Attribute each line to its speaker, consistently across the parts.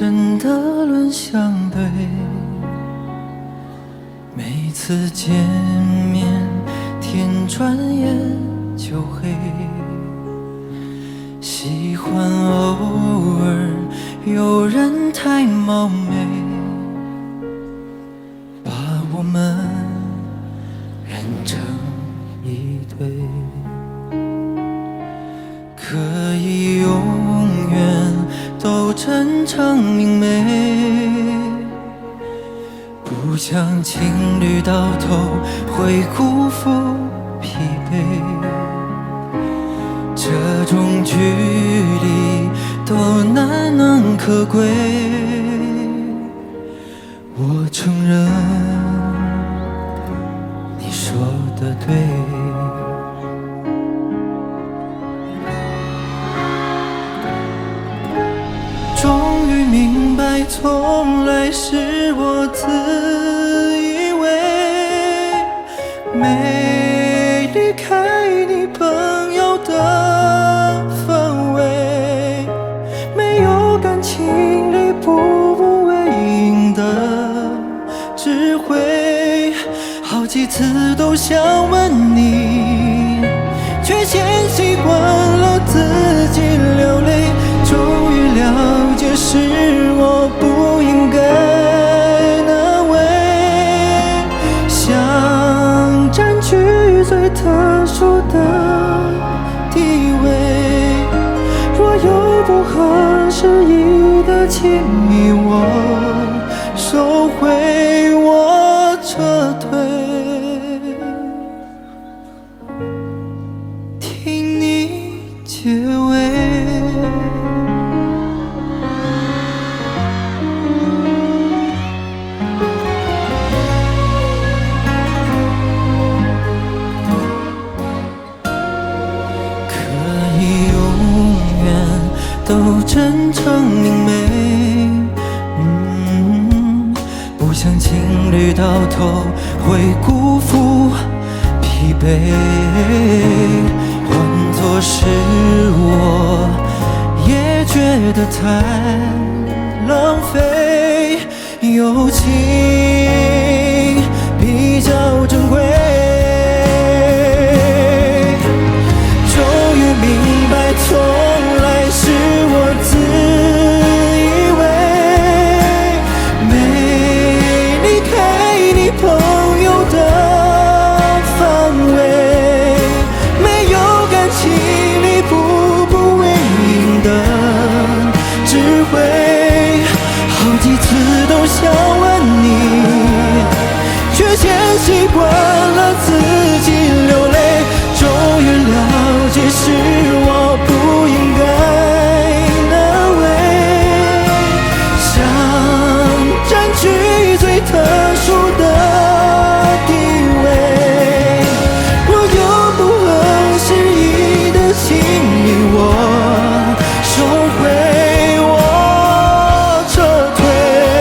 Speaker 1: 真的轮相对，每次见面天转眼就黑，喜欢偶尔有人太冒昧，把我们认成一对，可以永远都真诚明媚，不想情侣到头会辜负疲惫，这种距离都难能可贵，我承认你说的对。终于明白，从来是我自以为没离开你朋友的氛围，没有感情里不为赢的智慧，好几次都想问你，却先习惯了自己流泪，终于了解是我不应该难为，想占据最特殊的地位，若有不合时宜的亲密，我收回，我撤退，听你结尾。都真诚明媚，不想情侣到头会辜负疲惫，换作是我也觉得太浪费，友情比较珍贵，终于明白从来是我自以为没离开你朋友的范围，没有感情里不为赢的智慧，好几次都想问你，却先习惯了自己流泪，终于了解是我不应该难为，想占据最特殊的地位，若有不合时宜的亲密，我收回，我撤退，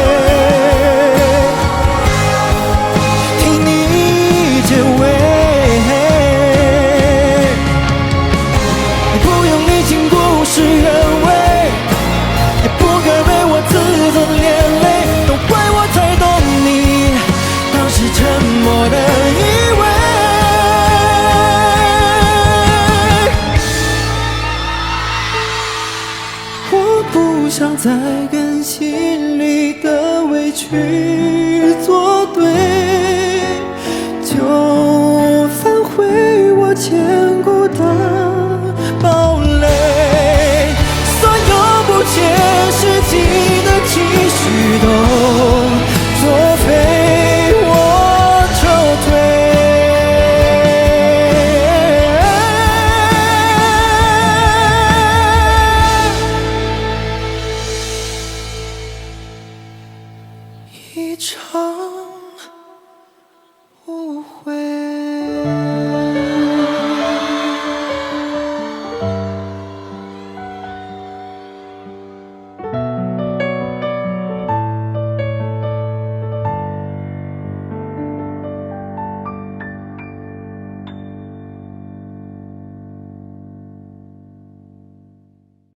Speaker 1: 听你结尾，不用理清故事原委，也不该被我自尊连累，都怪我太懂你当时沉默的以为，我不想再跟心里的委屈作对，就返回我坚固的堡垒，所有不切实际的期许都作废，我撤退，一场